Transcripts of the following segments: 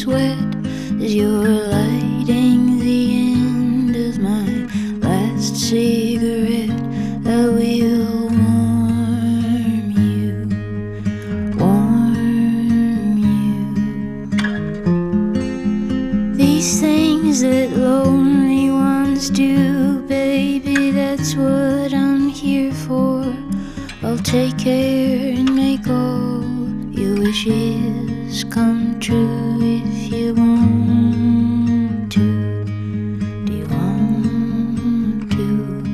sweat as you're lighting the end of my last cigarette. I will warm you, warm you. These things that lonely ones do, baby, that's what I'm here for. I'll take care and make all your wishes come true if you want to. Do you want to?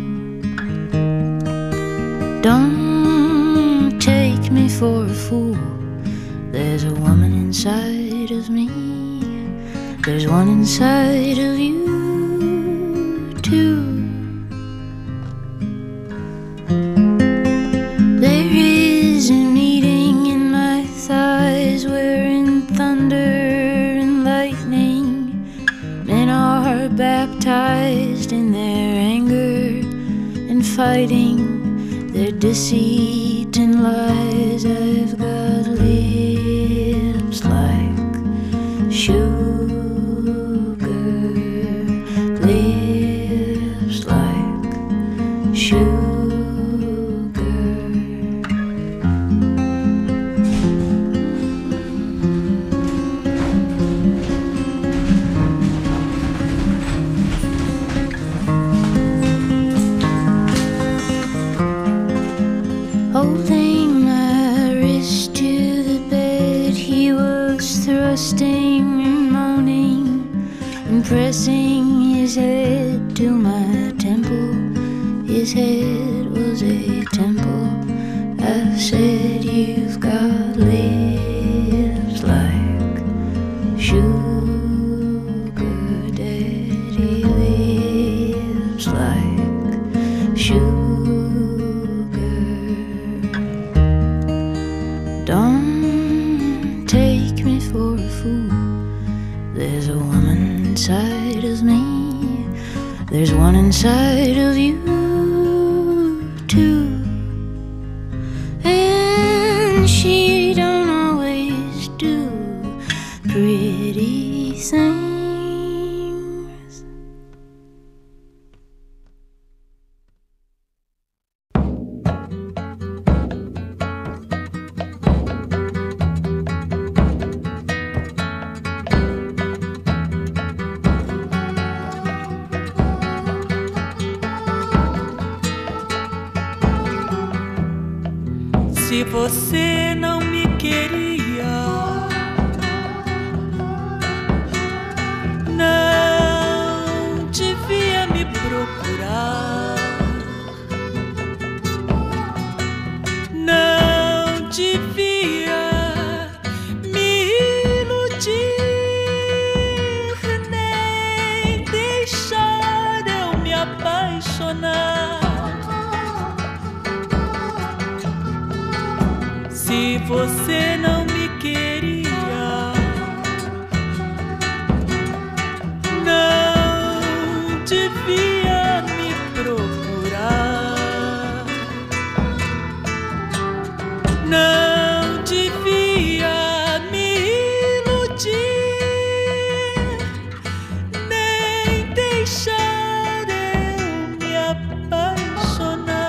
Don't take me for a fool. There's a woman inside of me. There's one inside of you too. There is a meeting in my thighs wherein thunder and lightning, men are baptized in their anger and fighting their deceit and lies. I've got lips like sugar, lips like sugar. Holding my wrist to the bed, he was thrusting and moaning and pressing his head to my temple. His head was a temple. I said, you've got lips like sugar, daddy, lips like sugar. Don't take me for a fool. There's a woman inside of me. There's one inside of you too. And she don't always do pretty things. Se você não me queria, não devia me procurar, não devia me iludir, nem deixar eu me apaixonar. Se você não me queria, não devia me procurar, não devia me iludir, nem deixar eu me apaixonar.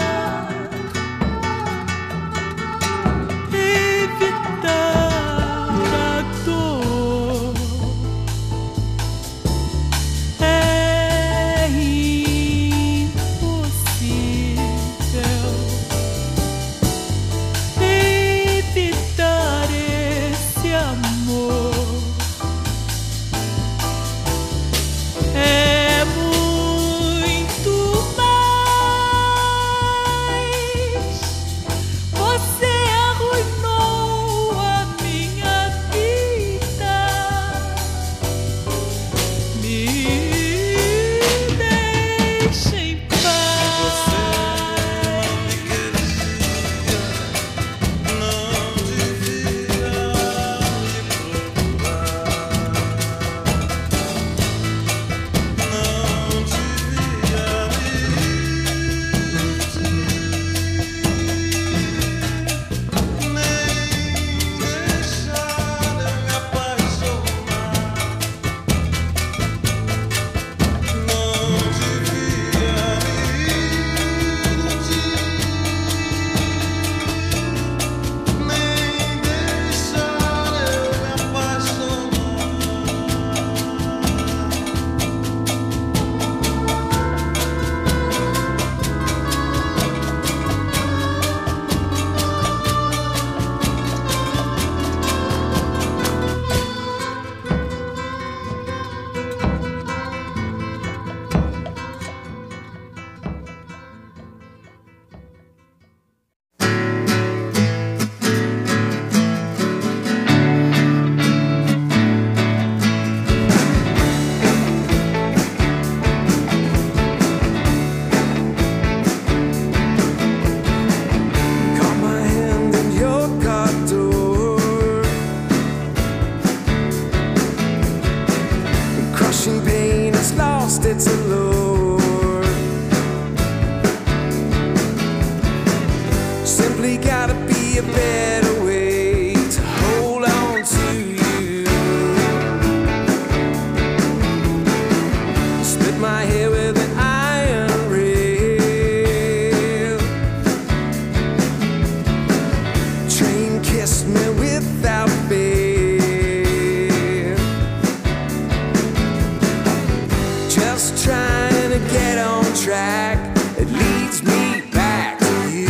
it's a lure. Simply gotta be a better way to hold on to you. Split my hair with an iron rail. Train kissed me without fail. Just trying to get on track, it leads me back to you.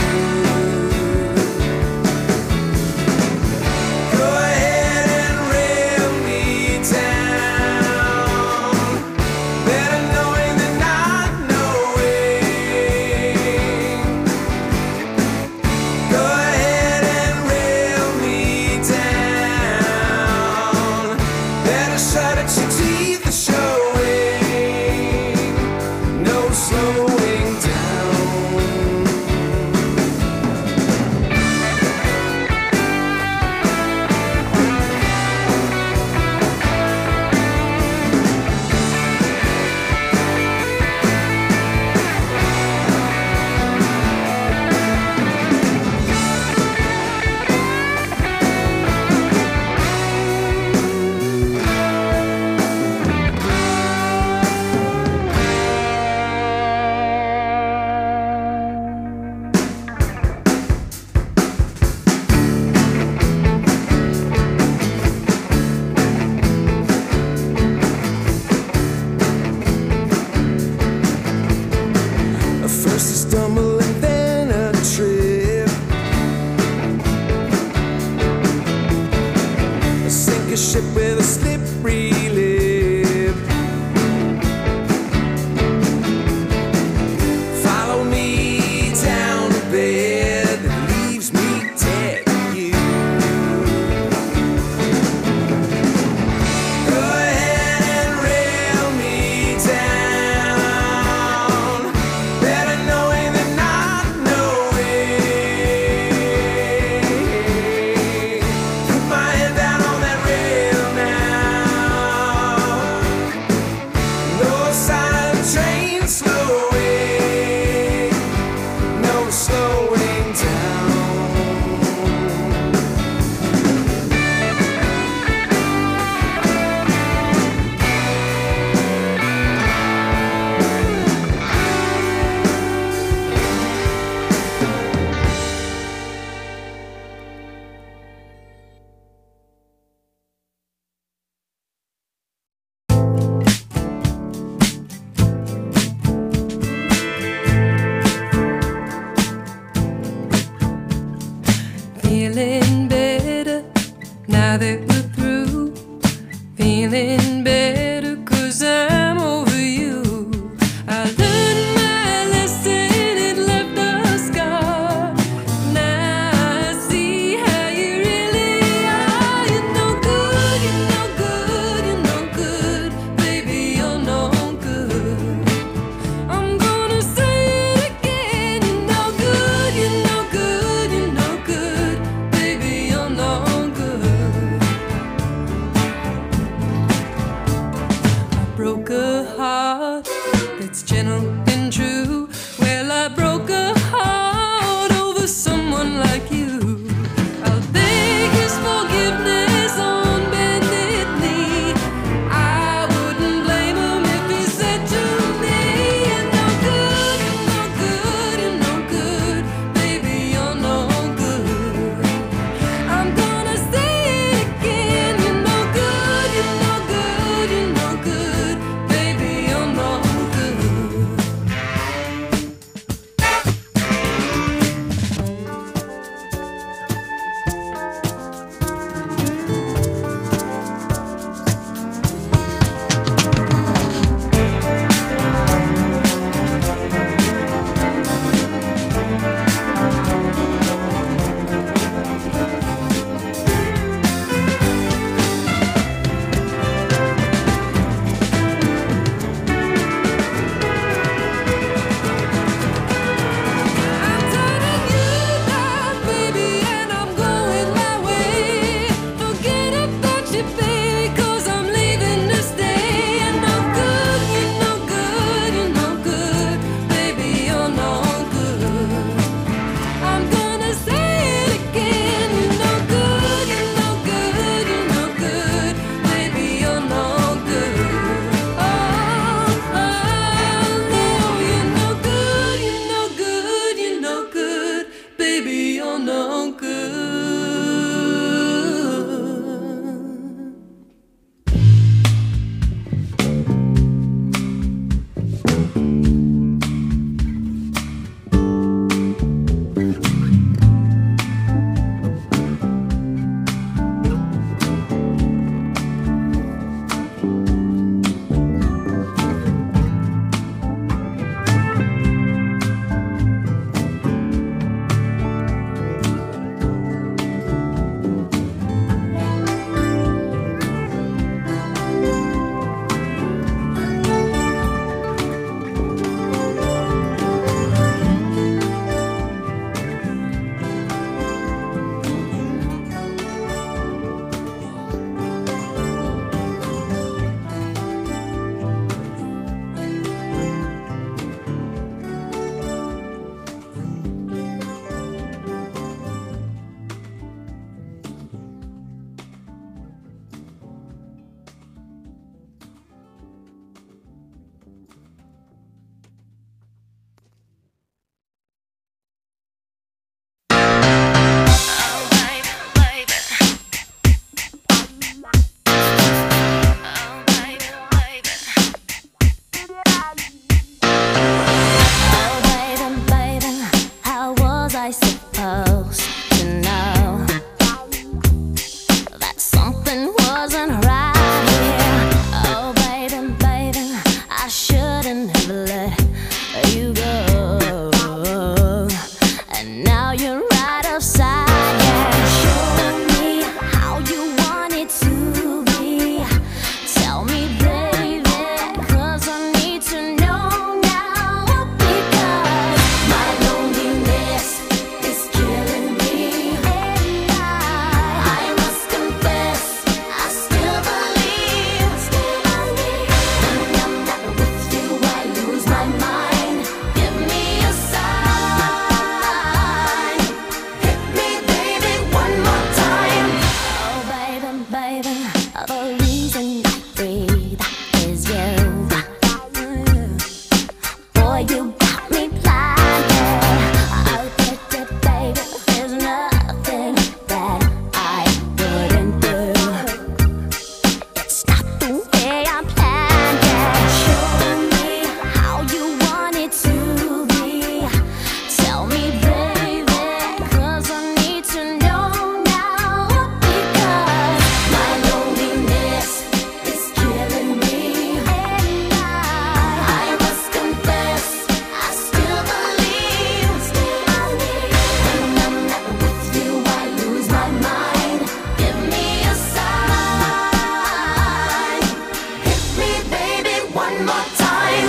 Go ahead and rail me down, better knowing than not knowing. Go ahead and rail me down, better shut at your teeth are showing, no slowing down. First a stumble and then a trip. I sink a ship with a slippery lip. Follow me down to bed, it leaves me dead to you. Go ahead and rail me down, better knowing than not knowing. Put my head down on that rail now. No sign of the train slowing, no slowing down. Feeling better now that we're through. Feeling better 'cause I'm over you. I learned my lesson, it left a scar. Now I see how you really are. You're no good, you're no good, you're no good. Baby, you're no good. I'm gonna say it again. You're no good, you're no good, you're no good. Baby, you're no good. standing right here. Oh, baby, baby, I shouldn't have let you go. And now you're right upside down. Show me how you want it to be. Tell me, baby, 'cause I need to know now. Because my loneliness is killing me. And I must confess, I still believe. When I'm not with you, I lose my mind. Give me a sign. Hit me, baby, one more time. Oh, baby, baby, the reason I breathe is you. Boy, you got me blinded. Oh, baby, there's nothing that I wouldn't do. It's not the way I planned it. Show me how you want it to be. Tell me, baby, 'cause I need to know now. Because my loneliness is killing me. And I must confess, I still believe. When I'm not with you, I lose my mind. Give me a sign. Hit me, baby, one more time.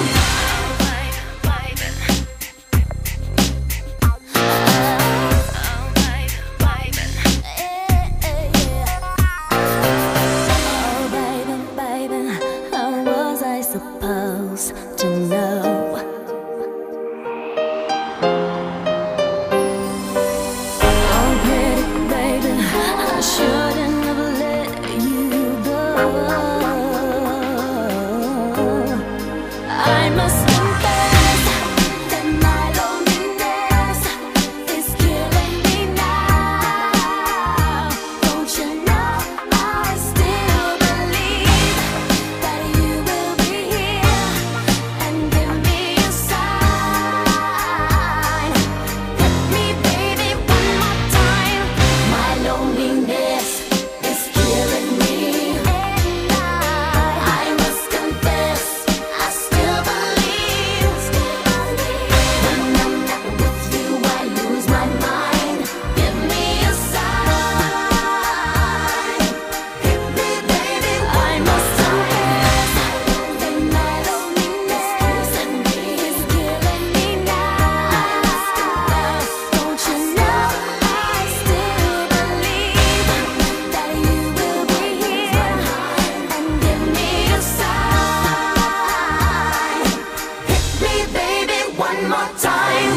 Oh, baby, baby, how was I supposed to know? Oh, pretty baby, I shouldn't have let you go. I must confess that my loneliness is killing me now. Don't you know I still believe that you will be here and give me a sign. Hit me, baby, one more time. My loneliness is killing me. And I must confess, I still believe. When I'm not with you, I lose my mind. Give me a sign. Hit me, baby, I must confess that my loneliness is killing me now. Don't you know I still believe that you will be here and give me a sign. Hit me, baby, one more time.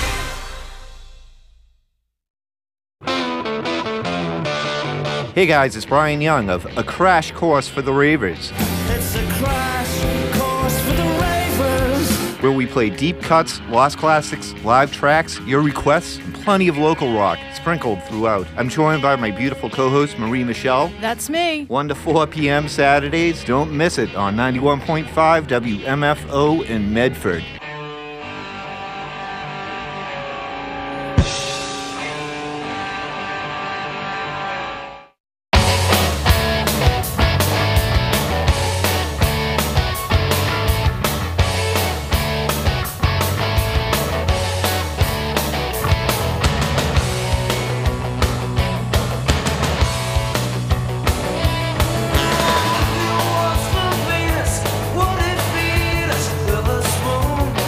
Hey guys, it's Brian Young of A Crash Course for the Ravers, It's a crash course for the ravers. where we play deep cuts, lost classics, live tracks, your requests, and plenty of local rock sprinkled throughout. I'm joined by my beautiful co-host Marie Michelle. That's me. 1 to 4 p.m. Saturdays. Don't miss it on 91.5 WMFO in Medford. What's the Venus? What if Venus will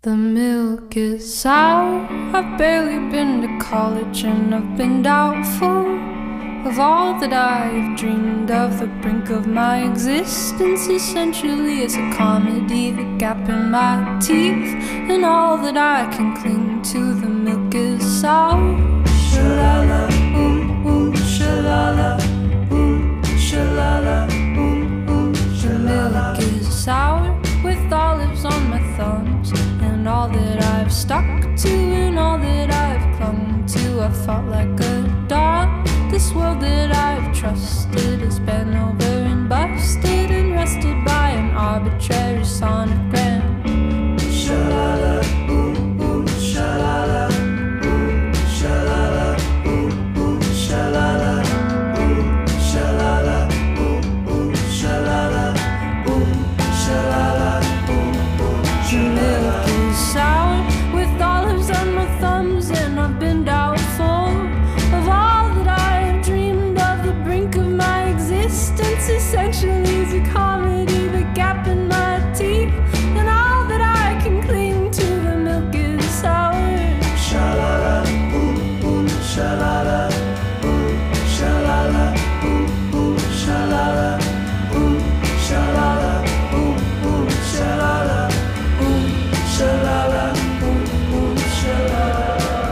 The milk is sour. I've barely been to college and I've been doubtful of all that I've dreamed of. The brink of my existence essentially is a comedy. The gap in my teeth and all that I can cling to. The milk is sour. Shalala, shalala, shalala, the milk is sour with olives on my thumbs. And all that I've stuck to and all that I've clung to, I fought like a dog. This world that I've trusted has been over and busted and rested by an arbitrary sonogram. Shalala, shalala, shalala, shalala, shalala, shalala, shalala. The milk is sour with olives on my thumbs, and I've been doubtful of all that I've dreamed of. The brink of my existence essentially is a comedy. The gap in my teeth and all that I can cling to. The milk is sour. Shalala, shalala, shalala, shalala, shalala, shalala. Shalala, shalala.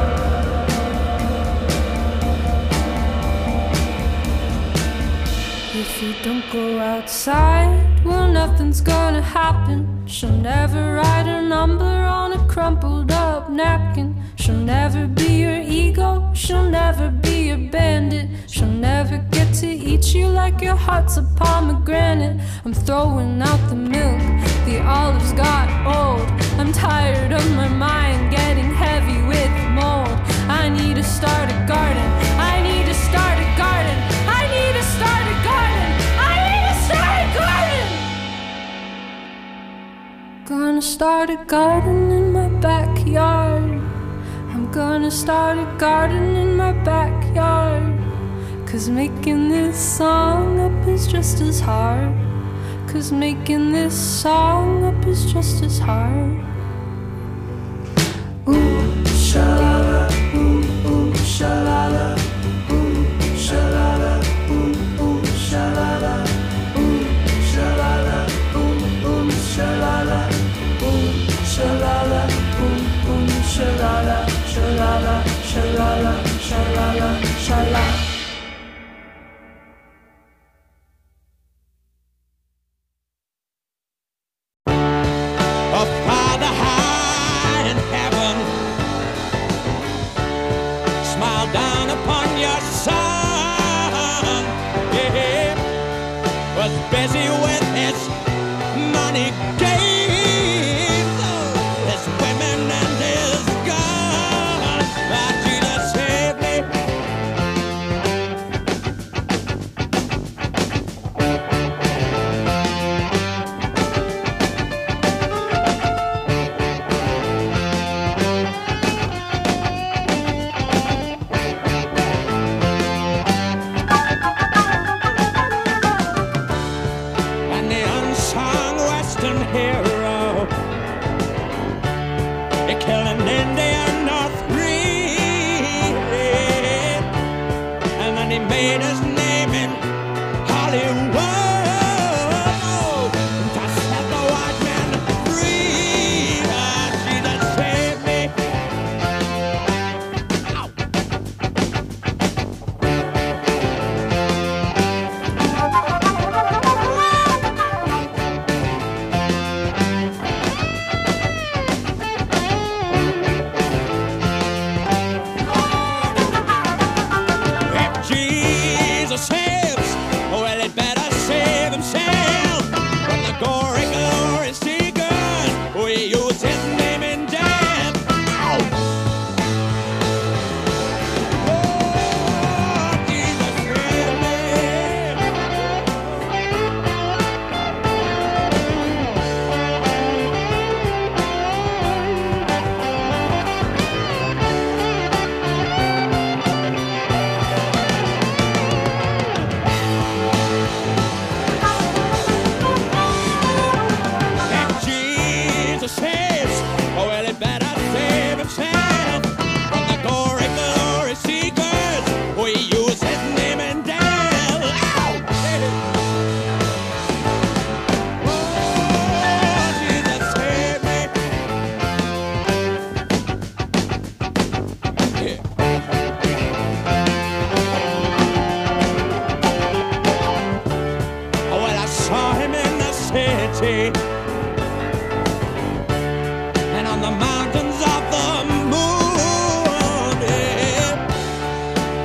If you don't go outside, well, nothing's gonna happen. She'll never write a number on a crumpled up napkin. She'll never be your ego, she'll never be your bandit. She'll never get to eat you like your heart's a pomegranate. I'm throwing out the milk, the olives got old. I'm tired of my mind getting heavy with mold. I need to start a garden, I need to start a garden, I need to start a garden, I need to start a garden. Gonna start a garden in my backyard. I'm gonna start a garden in my backyard. 'Cause making this song up is just as hard. 'Cause making this song up is just as hard. Shalala, shalala, shalala, shalala, shalala, shalala, shalala, shalala, shalala, shalala, shalala, shalala. Busy with his money game, his women and his guns. But Jesus saved me. Hero, he killed an Indian or three, and then he made his name in Hollywood to set the white man free. Jesus saved me. Ow.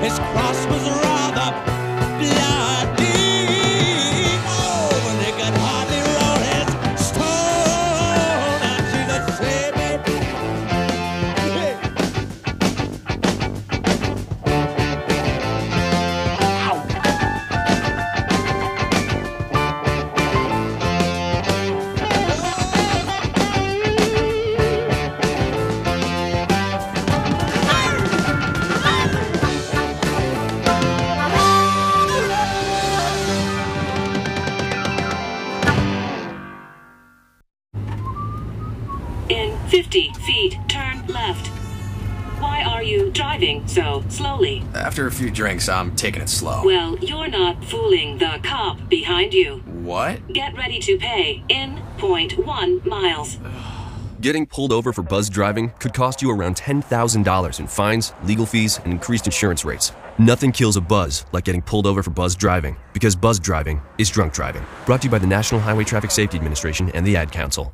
His cross was rather bloody. Oh, they could hardly roll his stone. And Jesus saved me. Hey. In 50 feet, turn left. Why are you driving so slowly? After a few drinks, I'm taking it slow. Well, you're not fooling the cop behind you. What? Get ready to pay in 0.1 miles. Getting pulled over for buzz driving could cost you around $10,000 in fines, legal fees, and increased insurance rates. Nothing kills a buzz like getting pulled over for buzz driving, because buzz driving is drunk driving. Brought to you by the National Highway Traffic Safety Administration and the Ad Council.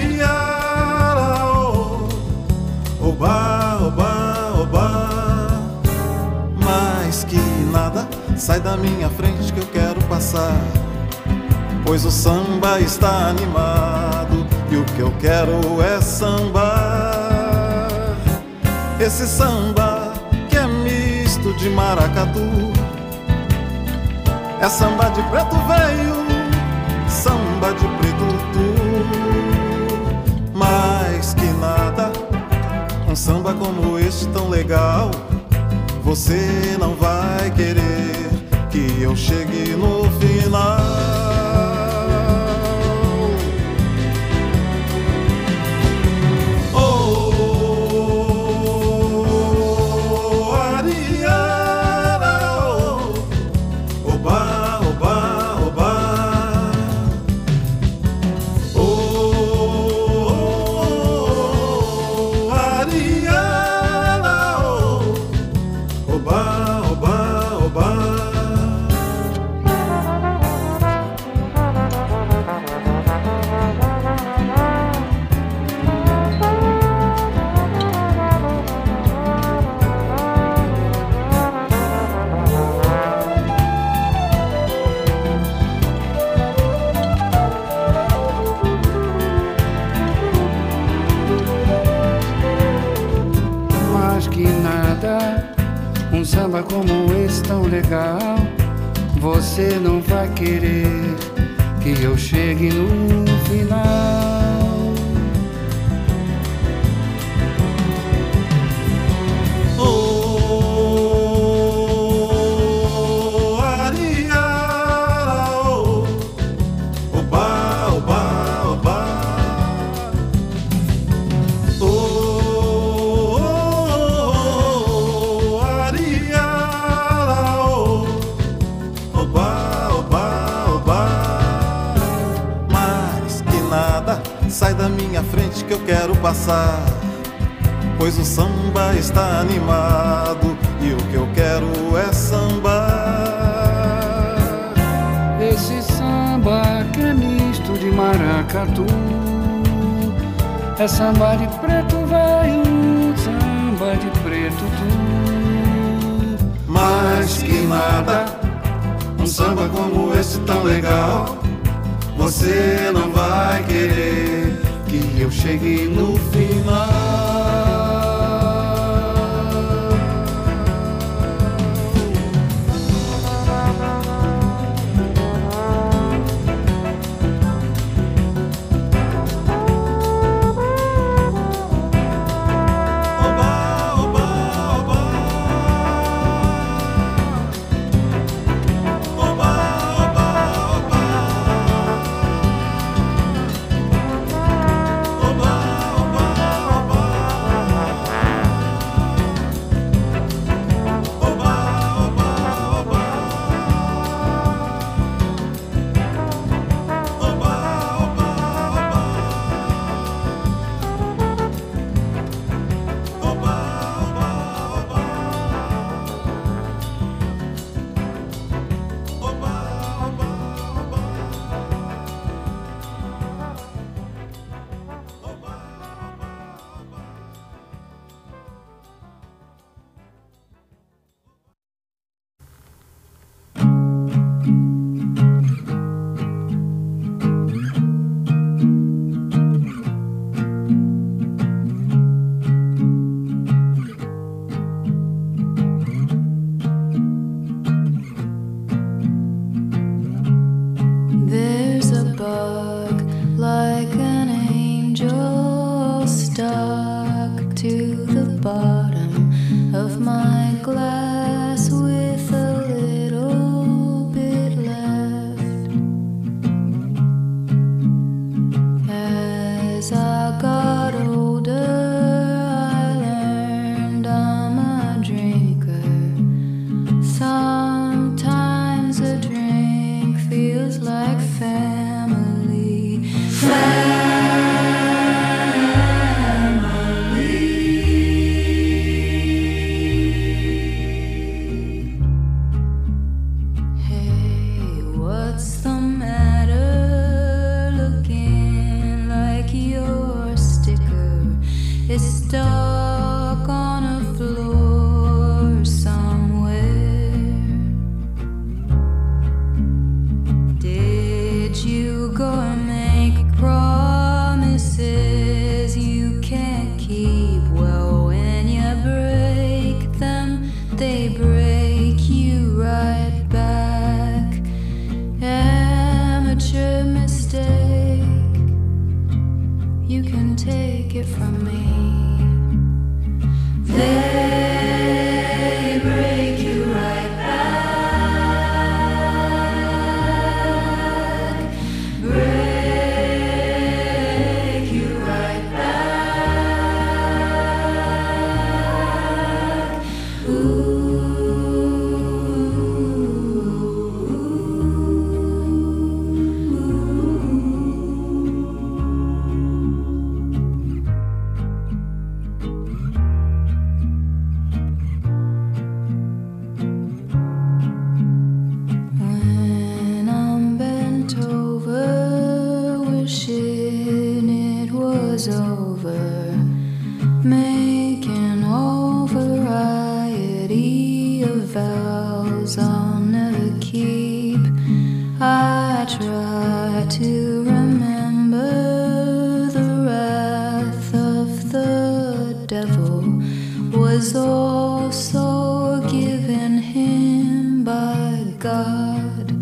Ariara, oh, oba, oba, oba. Mais que nada, sai da minha frente que eu quero passar, pois o samba está animado e o que eu quero é sambar. Esse samba que é misto de maracatu, é samba de preto velho, samba de preto tu. Mais que nada, um samba como este tão legal, você não vai querer que eu chegue no final. Um samba como esse tão legal, você não vai querer que eu chegue no final. Oh, Ariara, oh, oba, oba, oba. Sai da minha frente que eu quero passar, pois o samba está animado e o que eu quero é sambar. Esse samba que é misto de maracatu, é samba de preto velho, samba de preto tu. Mais que nada, um samba como esse tão legal, você não vai querer que eu chegue no final. Oba, oba. is stuck on a floor somewhere. Did you go and make promises you can't keep? Well, when you break them, they break you right back. Amateur mistake, you can take it from me. They break you right back. Break you right back. Ooh. When I'm bent over, wishing it was over, making all variety of vows I'll never keep. I try to remember the wrath of the devil was also given him by God.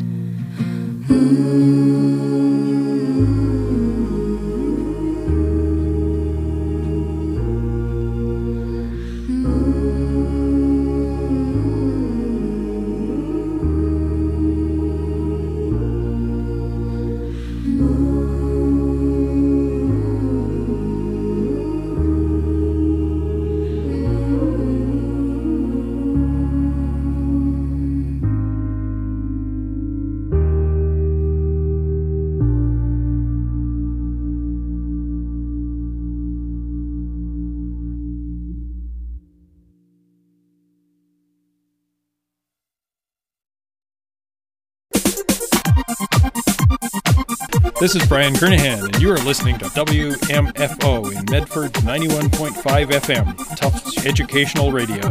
This is Brian Kernahan, and you are listening to WMFO in Medford 91.5 FM, Tufts Educational Radio.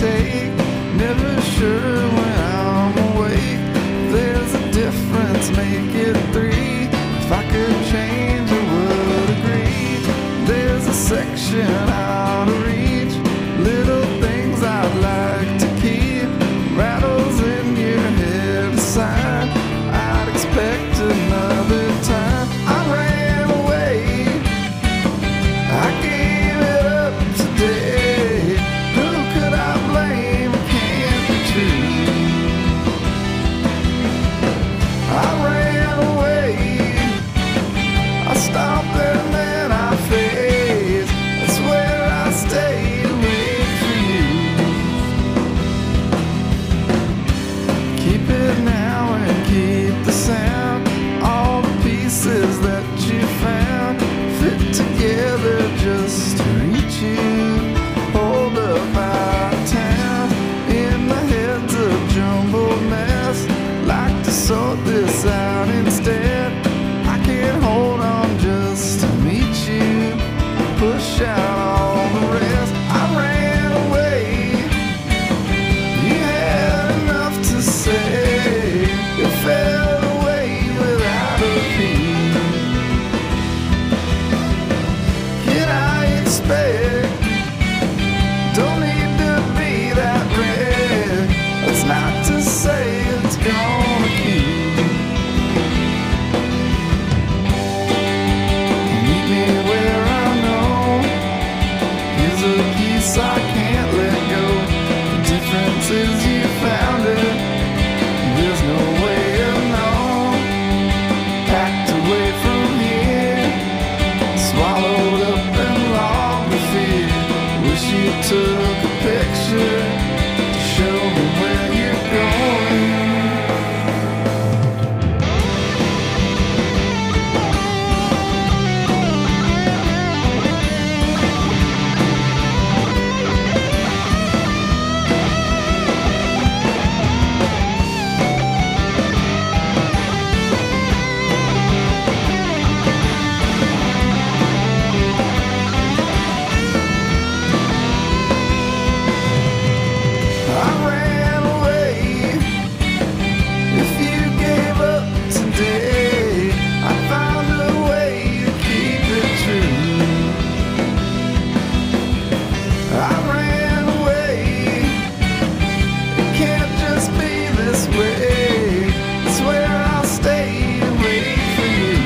take. Never sure when I'm awake. There's a difference, make it three. If I could change, I would agree. There's a section out of reach. Little things I'd like to keep. Rattles in your head aside. I'd expect another time. I ran away. I gave it up today. Who could I blame? It can't be true. I ran away. I stopped and then I faced. That's where I stayed, wait for you. Keep it now and keep the sound. All the pieces that you found fit together just to reach you. Hold up out of town in my head's a jumbled mess. Like to sort this out instead. I can't hold on just to meet you. Push out all the rest. I ran away. You had enough to say. You fell away without a peep. Can I expect? Don't need to be that red. That's not to say it's gonna keep. Meet me where I know. Here's a piece I can't let go. The difference is you found it. There's no way of knowing. Packed away from here. Swallowed up and logged the fear. Wish you took a picture to show me where you're going. I ran away. If you gave up today, I found a way to keep it true. I ran away. It can't just be this way. It's where I'll stay and wait for you.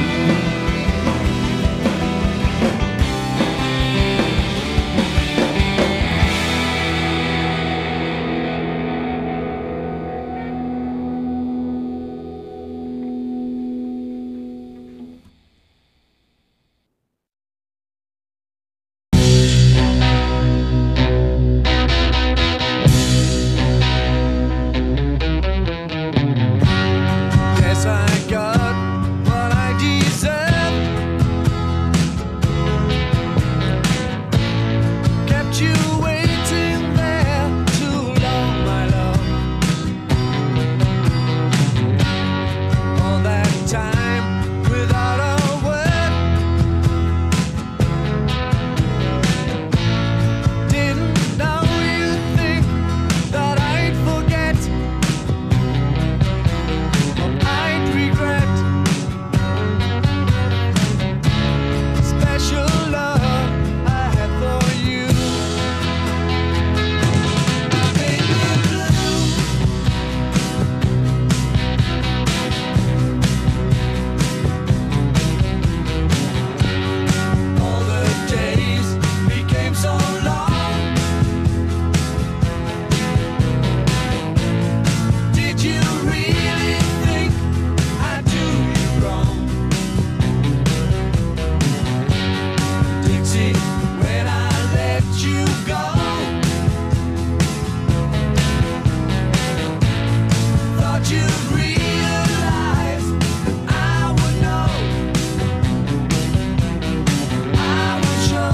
Yes, I got what I deserve. Kept you waiting there too long, my love. All that time without a word. Didn't know you'd think that I'd forget. I'd regret special love I had for you. Baby blue. All the days became so long. Did you really think I'd do you wrong? Dixie, when I let you go, thought you'd realize that I would know. I would show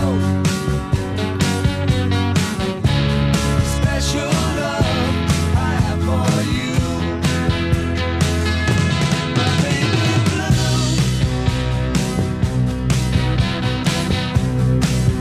special love I have for you. My baby blue.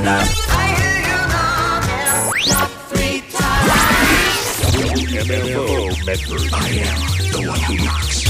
MFO Medford. I am the one who knocks.